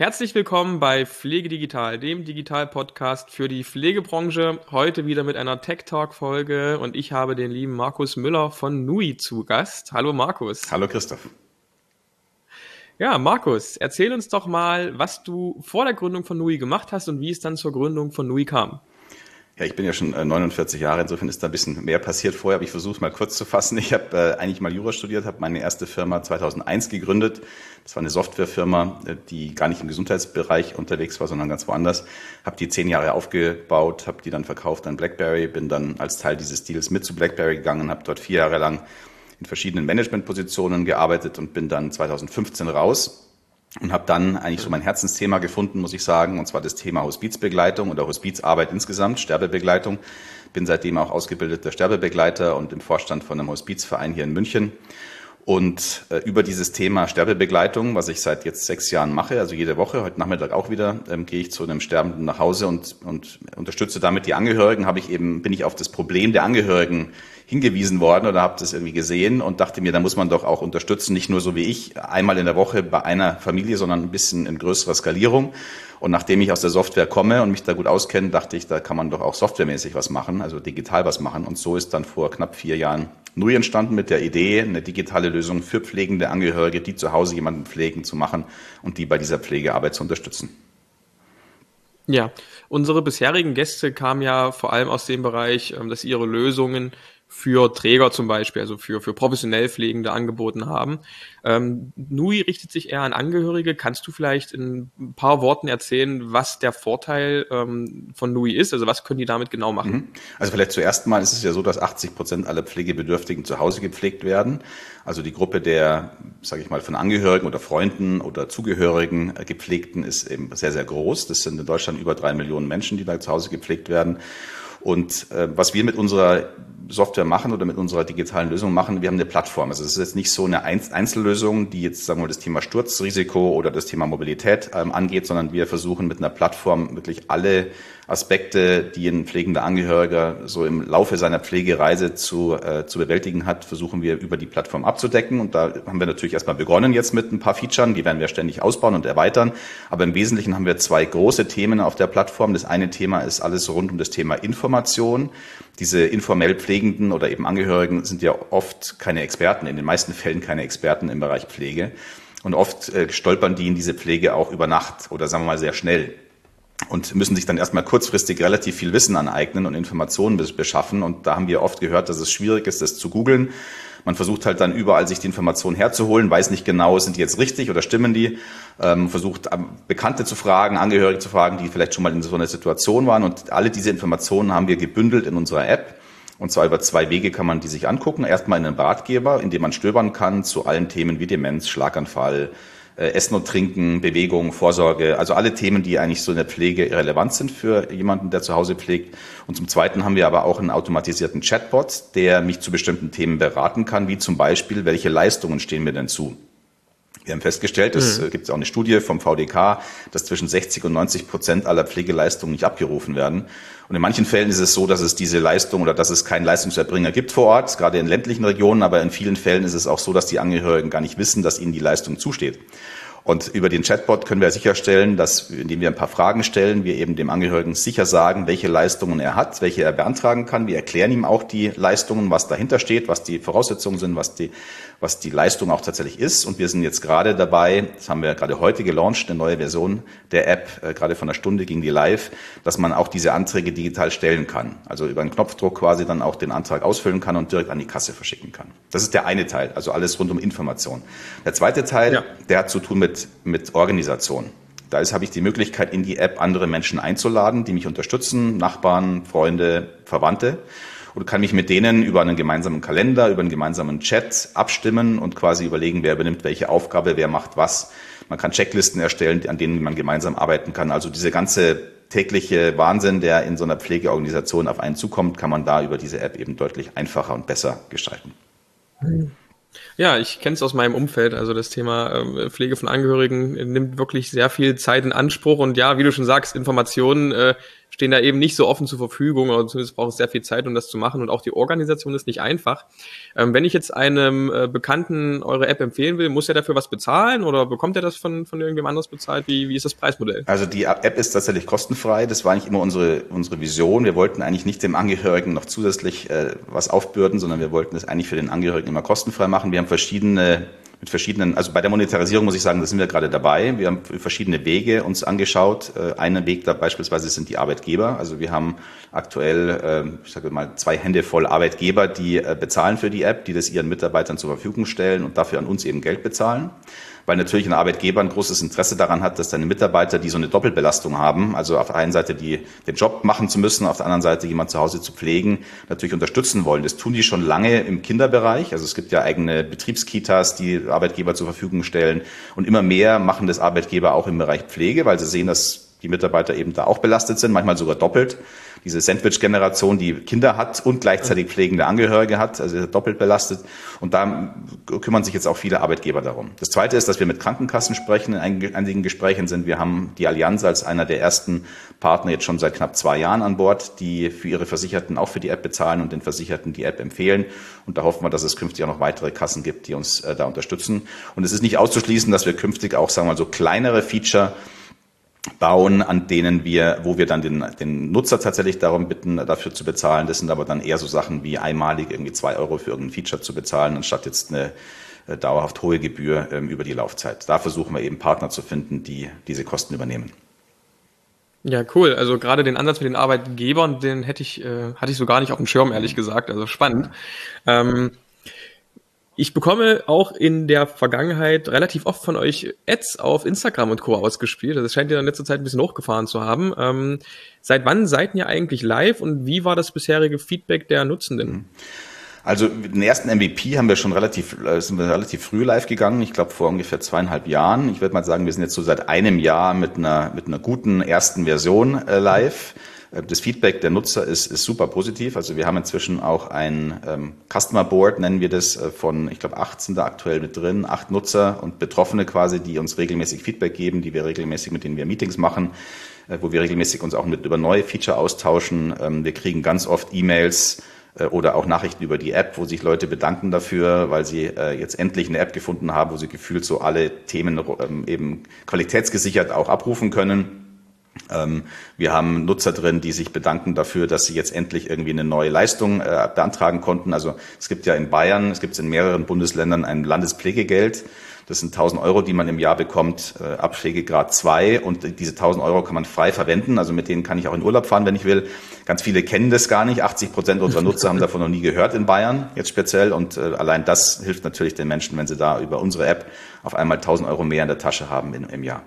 Herzlich willkommen bei Pflege Digital, dem Digital-Podcast für die Pflegebranche. Heute wieder mit einer Tech Talk-Folge und ich habe den lieben Markus Müller von NUI zu Gast. Hallo Markus. Hallo Christoph. Ja, Markus, erzähl uns doch mal, was du vor der Gründung von NUI gemacht hast und wie es dann zur Gründung von NUI kam. Ja, ich bin ja schon 49 Jahre, insofern ist da ein bisschen mehr passiert vorher, aber ich versuche es mal kurz zu fassen. Ich habe eigentlich mal Jura studiert, habe meine erste Firma 2001 gegründet. Das war eine Softwarefirma, die gar nicht im Gesundheitsbereich unterwegs war, sondern ganz woanders. Habe die 10 Jahre aufgebaut, habe die dann verkauft an BlackBerry, bin dann als Teil dieses Deals mit zu BlackBerry gegangen, habe dort 4 Jahre lang in verschiedenen Managementpositionen gearbeitet und bin dann 2015 raus. Und habe dann eigentlich so mein Herzensthema gefunden, muss ich sagen, und zwar das Thema Hospizbegleitung oder Hospizarbeit insgesamt, Sterbebegleitung. Bin seitdem auch ausgebildeter Sterbebegleiter und im Vorstand von einem Hospizverein hier in München. Und über dieses Thema Sterbebegleitung, was ich seit jetzt 6 Jahren mache, also jede Woche, heute Nachmittag auch wieder, gehe ich zu einem Sterbenden nach Hause und unterstütze damit die Angehörigen, bin ich auf das Problem der Angehörigen hingewiesen worden oder habe das irgendwie gesehen und dachte mir, da muss man doch auch unterstützen, nicht nur so wie ich, einmal in der Woche bei einer Familie, sondern ein bisschen in größerer Skalierung. Und nachdem ich aus der Software komme und mich da gut auskenne, dachte ich, da kann man doch auch softwaremäßig was machen, also digital was machen. Und so ist dann vor knapp 4 Jahren NUI entstanden mit der Idee, eine digitale Lösung für pflegende Angehörige, die zu Hause jemanden pflegen, zu machen und die bei dieser Pflegearbeit zu unterstützen. Ja, unsere bisherigen Gäste kamen ja vor allem aus dem Bereich, dass sie ihre Lösungen für Träger zum Beispiel, also für professionell Pflegende angeboten haben. NUI richtet sich eher an Angehörige. Kannst du vielleicht in ein paar Worten erzählen, was der Vorteil von NUI ist? Also was können die damit genau machen? Also vielleicht zuerst mal ist es ja so, dass 80% aller Pflegebedürftigen zu Hause gepflegt werden. Also die Gruppe der, sage ich mal, von Angehörigen oder Freunden oder Zugehörigen Gepflegten ist eben sehr, sehr groß. Das sind in Deutschland über 3 Millionen Menschen, die da zu Hause gepflegt werden. Und was wir mit unserer Software machen oder mit unserer digitalen Lösung machen, wir haben eine Plattform. Also es ist jetzt nicht so eine Einzellösung, die jetzt, sagen wir mal, das Thema Sturzrisiko oder das Thema Mobilität angeht, sondern wir versuchen mit einer Plattform wirklich alle Aspekte, die ein pflegender Angehöriger so im Laufe seiner Pflegereise zu bewältigen hat, versuchen wir über die Plattform abzudecken. Und da haben wir natürlich erstmal begonnen jetzt mit ein paar Features, die werden wir ständig ausbauen und erweitern. Aber im Wesentlichen haben wir 2 große Themen auf der Plattform. Das eine Thema ist alles rund um das Thema Information. Diese informell Pflegenden oder eben Angehörigen sind ja oft keine Experten, in den meisten Fällen keine Experten im Bereich Pflege. Und oft stolpern die in diese Pflege auch über Nacht oder sagen wir mal sehr schnell und müssen sich dann erstmal kurzfristig relativ viel Wissen aneignen und Informationen beschaffen. Und da haben wir oft gehört, dass es schwierig ist, das zu googeln. Man versucht halt dann überall, sich die Informationen herzuholen, weiß nicht genau, sind die jetzt richtig oder stimmen die, versucht Bekannte zu fragen, Angehörige zu fragen, die vielleicht schon mal in so einer Situation waren. Und alle diese Informationen haben wir gebündelt in unserer App. Und zwar über 2 Wege kann man die sich angucken. Erstmal in einem Ratgeber, in dem man stöbern kann zu allen Themen wie Demenz, Schlaganfall, Essen und Trinken, Bewegung, Vorsorge, also alle Themen, die eigentlich so in der Pflege relevant sind für jemanden, der zu Hause pflegt. Und zum Zweiten haben wir aber auch einen automatisierten Chatbot, der mich zu bestimmten Themen beraten kann, wie zum Beispiel, welche Leistungen stehen mir denn zu? Wir haben festgestellt, es gibt auch eine Studie vom VDK, dass zwischen 60% und 90% aller Pflegeleistungen nicht abgerufen werden. Und in manchen Fällen ist es so, dass es diese Leistung oder dass es keinen Leistungserbringer gibt vor Ort, gerade in ländlichen Regionen, aber in vielen Fällen ist es auch so, dass die Angehörigen gar nicht wissen, dass ihnen die Leistung zusteht. Und über den Chatbot können wir sicherstellen, dass, indem wir ein paar Fragen stellen, wir eben dem Angehörigen sicher sagen, welche Leistungen er hat, welche er beantragen kann. Wir erklären ihm auch die Leistungen, was dahinter steht, was die Voraussetzungen sind, was die Leistung auch tatsächlich ist. Und wir sind jetzt gerade dabei, das haben wir gerade heute gelauncht, eine neue Version der App, gerade von einer Stunde ging die live, dass man auch diese Anträge digital stellen kann. Also über einen Knopfdruck quasi dann auch den Antrag ausfüllen kann und direkt an die Kasse verschicken kann. Das ist der eine Teil, also alles rund um Information. Der zweite Teil, der hat zu tun mit Organisation. Da habe ich die Möglichkeit, in die App andere Menschen einzuladen, die mich unterstützen, Nachbarn, Freunde, Verwandte. Und kann mich mit denen über einen gemeinsamen Kalender, über einen gemeinsamen Chat abstimmen und quasi überlegen, wer übernimmt welche Aufgabe, wer macht was. Man kann Checklisten erstellen, an denen man gemeinsam arbeiten kann. Also diese ganze tägliche Wahnsinn, der in so einer Pflegeorganisation auf einen zukommt, kann man da über diese App eben deutlich einfacher und besser gestalten. Ja, ich kenne es aus meinem Umfeld. Also das Thema Pflege von Angehörigen nimmt wirklich sehr viel Zeit in Anspruch. Und ja, wie du schon sagst, Informationen stehen da eben nicht so offen zur Verfügung, oder zumindest braucht es sehr viel Zeit, um das zu machen, und auch die Organisation ist nicht einfach. Wenn ich jetzt einem Bekannten eure App empfehlen will, muss er dafür was bezahlen oder bekommt er das von irgendjemand anderes bezahlt? Wie ist das Preismodell? Also die App ist tatsächlich kostenfrei. Das war eigentlich immer unsere Vision. Wir wollten eigentlich nicht dem Angehörigen noch zusätzlich was aufbürden, sondern wir wollten es eigentlich für den Angehörigen immer kostenfrei machen. Wir haben also bei der Monetarisierung muss ich sagen, da sind wir gerade dabei. Wir haben verschiedene Wege uns angeschaut. Ein Weg da beispielsweise sind die Arbeitgeber. Also wir haben aktuell, ich sage mal, 2 Hände voll Arbeitgeber, die bezahlen für die App, die das ihren Mitarbeitern zur Verfügung stellen und dafür an uns eben Geld bezahlen. Weil natürlich ein Arbeitgeber ein großes Interesse daran hat, dass seine Mitarbeiter, die so eine Doppelbelastung haben, also auf der einen Seite den Job machen zu müssen, auf der anderen Seite jemand zu Hause zu pflegen, natürlich unterstützen wollen. Das tun die schon lange im Kinderbereich. Also es gibt ja eigene Betriebskitas, die Arbeitgeber zur Verfügung stellen. Und immer mehr machen das Arbeitgeber auch im Bereich Pflege, weil sie sehen, dass die Mitarbeiter eben da auch belastet sind, manchmal sogar doppelt. Diese Sandwich-Generation, die Kinder hat und gleichzeitig pflegende Angehörige hat, also doppelt belastet. Und da kümmern sich jetzt auch viele Arbeitgeber darum. Das Zweite ist, dass wir mit Krankenkassen sprechen. In einigen Gesprächen sind, wir haben die Allianz als einer der ersten Partner jetzt schon seit knapp 2 Jahren an Bord, die für ihre Versicherten auch für die App bezahlen und den Versicherten die App empfehlen. Und da hoffen wir, dass es künftig auch noch weitere Kassen gibt, die uns da unterstützen. Und es ist nicht auszuschließen, dass wir künftig auch, sagen wir mal, so kleinere Feature bauen, wo wir dann den Nutzer tatsächlich darum bitten, dafür zu bezahlen. Das sind aber dann eher so Sachen wie einmalig irgendwie 2 Euro für irgendein Feature zu bezahlen, anstatt jetzt eine dauerhaft hohe Gebühr über die Laufzeit. Da versuchen wir eben Partner zu finden, die diese Kosten übernehmen. Ja, cool. Also gerade den Ansatz mit den Arbeitgebern, den hatte ich so gar nicht auf dem Schirm, ehrlich gesagt. Also spannend. Ich bekomme auch in der Vergangenheit relativ oft von euch Ads auf Instagram und Co. ausgespielt. Das scheint ja in letzter Zeit ein bisschen hochgefahren zu haben. Seit wann seid ihr eigentlich live und wie war das bisherige Feedback der Nutzenden? Also den ersten MVP sind wir relativ früh live gegangen. Ich glaube vor ungefähr 2,5 Jahren. Ich würde mal sagen, wir sind jetzt so seit einem Jahr mit einer guten ersten Version live. Das Feedback der Nutzer ist super positiv. Also wir haben inzwischen auch ein Customer Board, nennen wir das, von, ich glaube, 8 sind da aktuell mit drin, 8 Nutzer und Betroffene quasi, die uns regelmäßig Feedback geben, mit denen wir Meetings machen, wo wir regelmäßig uns auch über neue Feature austauschen. Wir kriegen ganz oft E-Mails oder auch Nachrichten über die App, wo sich Leute bedanken dafür, weil sie jetzt endlich eine App gefunden haben, wo sie gefühlt so alle Themen eben qualitätsgesichert auch abrufen können. Wir haben Nutzer drin, die sich bedanken dafür, dass sie jetzt endlich irgendwie eine neue Leistung beantragen konnten. Also es gibt ja in Bayern, es gibt in mehreren Bundesländern ein Landespflegegeld. Das sind 1.000 Euro, die man im Jahr bekommt, Abpflegegrad 2. Und diese 1.000 Euro kann man frei verwenden. Also mit denen kann ich auch in Urlaub fahren, wenn ich will. Ganz viele kennen das gar nicht. 80% unserer Nutzer haben davon noch nie gehört in Bayern, jetzt speziell. Und allein das hilft natürlich den Menschen, wenn sie da über unsere App auf einmal 1.000 Euro mehr in der Tasche haben im Jahr.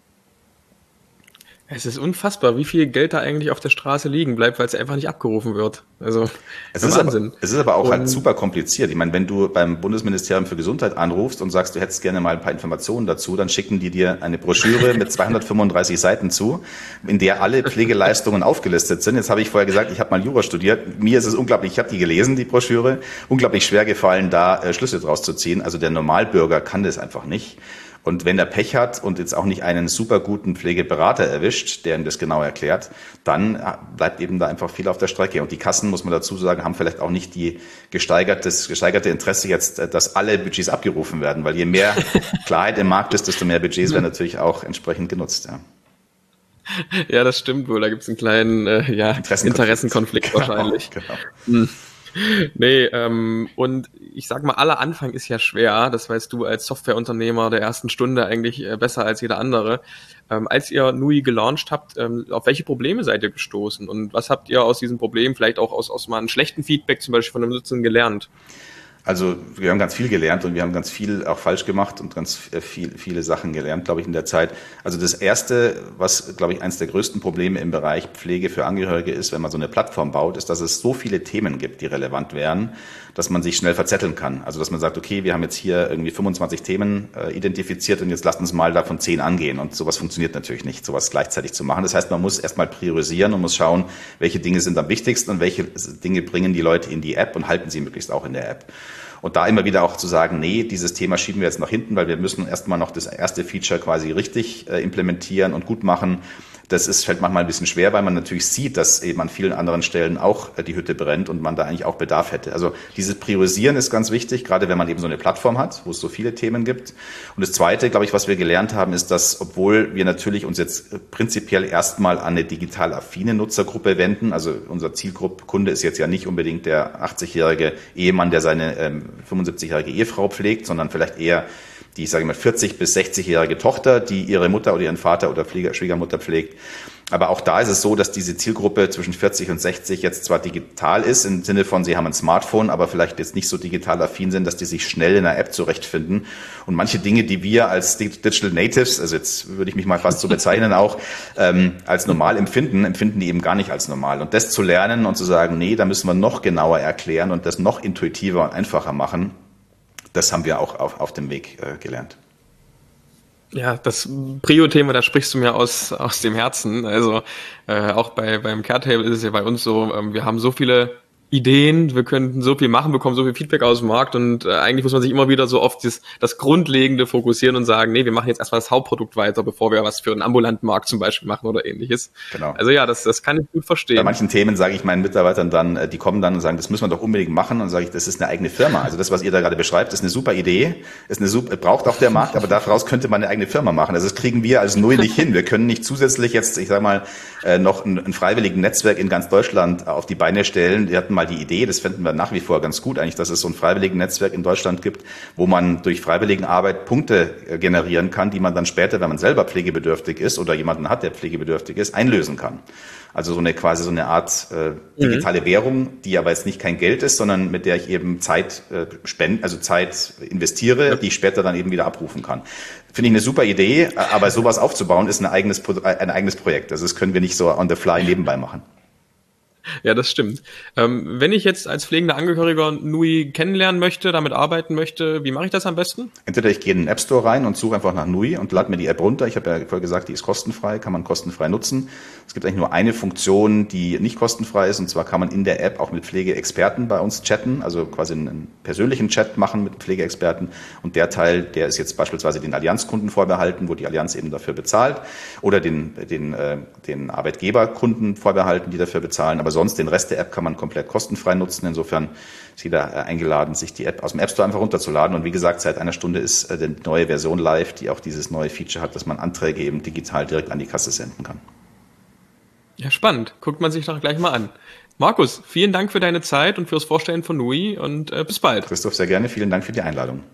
Es ist unfassbar, wie viel Geld da eigentlich auf der Straße liegen bleibt, weil es einfach nicht abgerufen wird. Also es ist Wahnsinn. Es ist aber auch halt super kompliziert. Ich meine, wenn du beim Bundesministerium für Gesundheit anrufst und sagst, du hättest gerne mal ein paar Informationen dazu, dann schicken die dir eine Broschüre mit 235 Seiten zu, in der alle Pflegeleistungen aufgelistet sind. Jetzt habe ich vorher gesagt, ich habe mal Jura studiert. Mir ist es unglaublich, ich habe die gelesen, die Broschüre, unglaublich schwer gefallen, da Schlüsse draus zu ziehen. Also der Normalbürger kann das einfach nicht. Und wenn der Pech hat und jetzt auch nicht einen super guten Pflegeberater erwischt, der ihm das genau erklärt, dann bleibt eben da einfach viel auf der Strecke. Und die Kassen, muss man dazu sagen, haben vielleicht auch nicht die gesteigerte Interesse jetzt, dass alle Budgets abgerufen werden, weil je mehr Klarheit im Markt ist, desto mehr Budgets werden natürlich auch entsprechend genutzt. Ja. Ja, das stimmt wohl. Da gibt es einen kleinen Interessenkonflikt wahrscheinlich. Genau. Nee, und ich sag mal, aller Anfang ist ja schwer, das weißt du als Softwareunternehmer der ersten Stunde eigentlich besser als jeder andere. Als ihr Nui gelauncht habt, auf welche Probleme seid ihr gestoßen und was habt ihr aus diesen Problemen, vielleicht auch aus mal einem schlechten Feedback zum Beispiel von einem Nutzern gelernt? Also wir haben ganz viel gelernt und wir haben ganz viel auch falsch gemacht und ganz viele Sachen gelernt, glaube ich, in der Zeit. Also das Erste, was, glaube ich, eines der größten Probleme im Bereich Pflege für Angehörige ist, wenn man so eine Plattform baut, ist, dass es so viele Themen gibt, die relevant wären, dass man sich schnell verzetteln kann. Also dass man sagt, okay, wir haben jetzt hier irgendwie 25 Themen identifiziert und jetzt lasst uns mal davon 10 angehen. Und sowas funktioniert natürlich nicht, sowas gleichzeitig zu machen. Das heißt, man muss erstmal priorisieren und muss schauen, welche Dinge sind am wichtigsten und welche Dinge bringen die Leute in die App und halten sie möglichst auch in der App. Und da immer wieder auch zu sagen, nee, dieses Thema schieben wir jetzt nach hinten, weil wir müssen erstmal noch das erste Feature quasi richtig implementieren und gut machen. Fällt manchmal ein bisschen schwer, weil man natürlich sieht, dass eben an vielen anderen Stellen auch die Hütte brennt und man da eigentlich auch Bedarf hätte. Also dieses Priorisieren ist ganz wichtig, gerade wenn man eben so eine Plattform hat, wo es so viele Themen gibt. Und das Zweite, glaube ich, was wir gelernt haben, ist, dass obwohl wir natürlich uns jetzt prinzipiell erstmal an eine digital affine Nutzergruppe wenden, also unser Zielgruppe-Kunde ist jetzt ja nicht unbedingt der 80-jährige Ehemann, der seine 75-jährige Ehefrau pflegt, sondern vielleicht eher die, ich sage mal, 40- bis 60-jährige Tochter, die ihre Mutter oder ihren Vater oder Schwiegermutter pflegt. Aber auch da ist es so, dass diese Zielgruppe zwischen 40 und 60 jetzt zwar digital ist, im Sinne von, sie haben ein Smartphone, aber vielleicht jetzt nicht so digital affin sind, dass die sich schnell in einer App zurechtfinden. Und manche Dinge, die wir als Digital Natives, also jetzt würde ich mich mal fast so bezeichnen auch, als normal empfinden die eben gar nicht als normal. Und das zu lernen und zu sagen, nee, da müssen wir noch genauer erklären und das noch intuitiver und einfacher machen, das haben wir auch auf dem Weg gelernt. Ja, das Prio-Thema, da sprichst du mir aus dem Herzen. Also auch beim Caretable ist es ja bei uns so, wir haben so viele Ideen, wir könnten so viel machen, bekommen so viel Feedback aus dem Markt und eigentlich muss man sich immer wieder so auf das Grundlegende fokussieren und sagen, nee, wir machen jetzt erstmal das Hauptprodukt weiter, bevor wir was für einen ambulanten Markt zum Beispiel machen oder ähnliches. Genau. Also ja, das kann ich gut verstehen. Bei manchen Themen sage ich meinen Mitarbeitern dann, die kommen dann und sagen, das müssen wir doch unbedingt machen, und dann sage ich, das ist eine eigene Firma. Also das, was ihr da gerade beschreibt, ist eine super Idee, braucht auch der Markt, aber daraus könnte man eine eigene Firma machen. Also das kriegen wir als Nui nicht hin. Wir können nicht zusätzlich jetzt, ich sage mal, noch ein freiwilligen Netzwerk in ganz Deutschland auf die Beine stellen. Wir hatten mal die Idee, das fänden wir nach wie vor ganz gut eigentlich, dass es so ein freiwilligen Netzwerk in Deutschland gibt, wo man durch Freiwilligenarbeit Punkte generieren kann, die man dann später, wenn man selber pflegebedürftig ist oder jemanden hat, der pflegebedürftig ist, einlösen kann. Also quasi so eine Art digitale Währung, die aber jetzt nicht kein Geld ist, sondern mit der ich eben Zeit Zeit investiere, die ich später dann eben wieder abrufen kann. Finde ich eine super Idee, aber sowas aufzubauen ist ein eigenes Projekt. Also das können wir nicht so on the fly nebenbei machen. Ja, das stimmt. Wenn ich jetzt als pflegender Angehöriger Nui kennenlernen möchte, damit arbeiten möchte, wie mache ich das am besten? Entweder ich gehe in den App Store rein und suche einfach nach Nui und lade mir die App runter. Ich habe ja vorher gesagt, die ist kostenfrei, kann man kostenfrei nutzen. Es gibt eigentlich nur eine Funktion, die nicht kostenfrei ist, und zwar kann man in der App auch mit Pflegeexperten bei uns chatten, also quasi einen persönlichen Chat machen mit Pflegeexperten. Und der Teil, der ist jetzt beispielsweise den Allianzkunden vorbehalten, wo die Allianz eben dafür bezahlt, oder den Arbeitgeberkunden vorbehalten, die dafür bezahlen. Aber sonst den Rest der App kann man komplett kostenfrei nutzen. Insofern ist jeder eingeladen, sich die App aus dem App Store einfach runterzuladen. Und wie gesagt, seit einer Stunde ist die neue Version live, die auch dieses neue Feature hat, dass man Anträge eben digital direkt an die Kasse senden kann. Ja, spannend. Guckt man sich doch gleich mal an. Markus, vielen Dank für deine Zeit und fürs Vorstellen von Nui und bis bald. Christoph, sehr gerne. Vielen Dank für die Einladung.